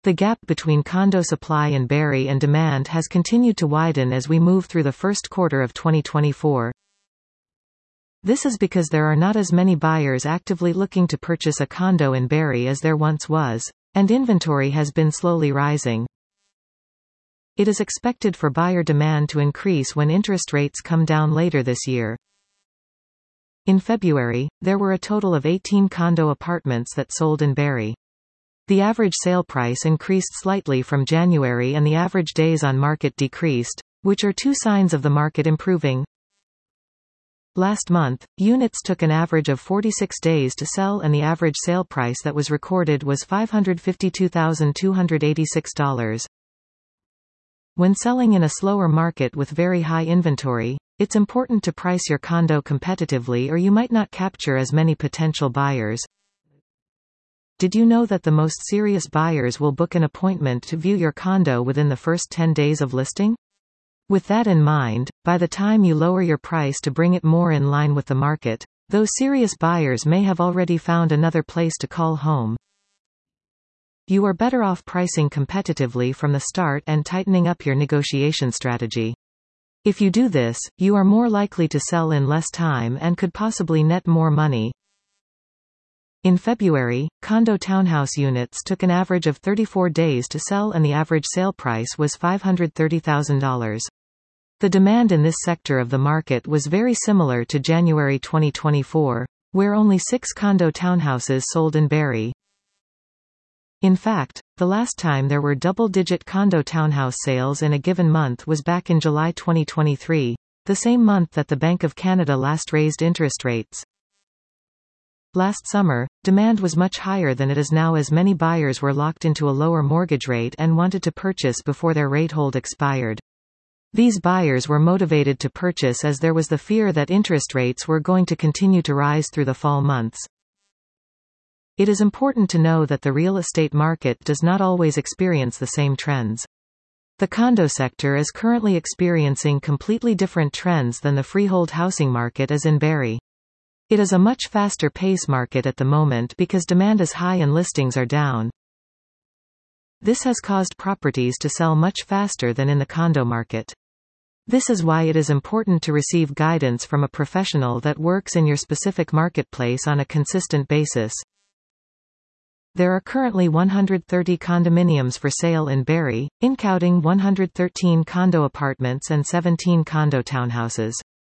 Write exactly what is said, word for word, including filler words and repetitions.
The gap between condo supply in Barrie and demand has continued to widen as we move through the first quarter of twenty twenty-four. This is because there are not as many buyers actively looking to purchase a condo in Barrie as there once was, and inventory has been slowly rising. It is expected for buyer demand to increase when interest rates come down later this year. In February, there were a total of eighteen condo apartments that sold in Barrie. The average sale price increased slightly from January and the average days on market decreased, which are two signs of the market improving. Last month, units took an average of forty-six days to sell and the average sale price that was recorded was five hundred fifty-two thousand two hundred eighty-six dollars. When selling in a slower market with very high inventory, it's important to price your condo competitively or you might not capture as many potential buyers. Did you know that the most serious buyers will book an appointment to view your condo within the first ten days of listing? With that in mind, by the time you lower your price to bring it more in line with the market, those serious buyers may have already found another place to call home. You are better off pricing competitively from the start and tightening up your negotiation strategy. If you do this, you are more likely to sell in less time and could possibly net more money. In February, condo townhouse units took an average of thirty-four days to sell and the average sale price was five hundred thirty thousand dollars. The demand in this sector of the market was very similar to January twenty twenty-four, where only six condo townhouses sold in Barrie. In fact, the last time there were double-digit condo townhouse sales in a given month was back in July twenty twenty-three, the same month that the Bank of Canada last raised interest rates. Last summer, demand was much higher than it is now as many buyers were locked into a lower mortgage rate and wanted to purchase before their rate hold expired. These buyers were motivated to purchase as there was the fear that interest rates were going to continue to rise through the fall months. It is important to know that the real estate market does not always experience the same trends. The condo sector is currently experiencing completely different trends than the freehold housing market is in Barrie. It is a much faster pace market at the moment because demand is high and listings are down. This has caused properties to sell much faster than in the condo market. This is why it is important to receive guidance from a professional that works in your specific marketplace on a consistent basis. There are currently one hundred thirty condominiums for sale in Barrie, including one hundred thirteen condo apartments and seventeen condo townhouses.